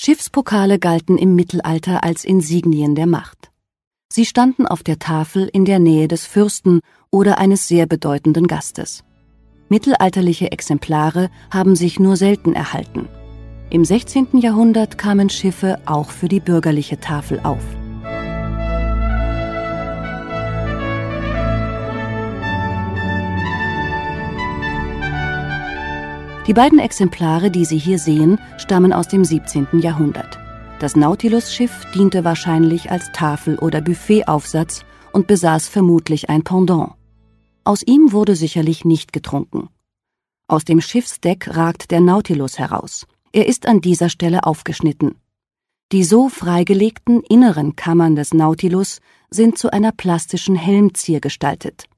Schiffspokale galten im Mittelalter als Insignien der Macht. Sie standen auf der Tafel in der Nähe des Fürsten oder eines sehr bedeutenden Gastes. Mittelalterliche Exemplare haben sich nur selten erhalten. Im 16. Jahrhundert kamen Schiffe auch für die bürgerliche Tafel auf. Die beiden Exemplare, die Sie hier sehen, stammen aus dem 17. Jahrhundert. Das Nautilusschiff diente wahrscheinlich als Tafel- oder Buffetaufsatz und besaß vermutlich ein Pendant. Aus ihm wurde sicherlich nicht getrunken. Aus dem Schiffsdeck ragt der Nautilus heraus. Er ist an dieser Stelle aufgeschnitten. Die so freigelegten inneren Kammern des Nautilus sind zu einer plastischen Helmzier gestaltet.